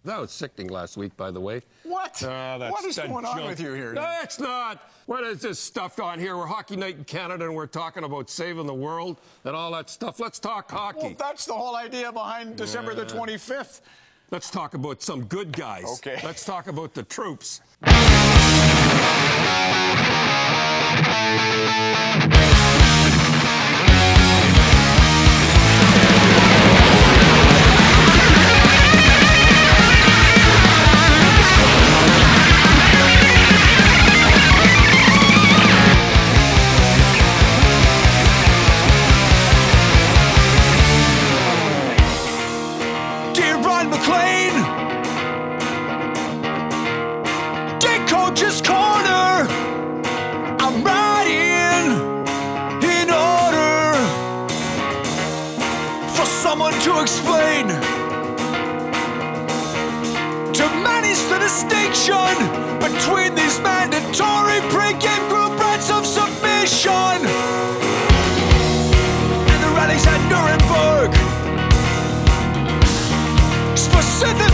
That was sickening last week, by the way. What? What is going on with you here? No, it's not. What is this stuff on here? We're Hockey Night in Canada, and we're talking about saving the world and all that stuff. Let's talk hockey. Well, that's the whole idea behind December the 25th. Let's talk about some good guys. Okay. Let's talk about the troops. McLean, Dick Coach's Corner. I'm riding in order for someone to explain, to manage the distinction between these mandatory pre-game group rights of submission and the rallies at Nuremberg. Specific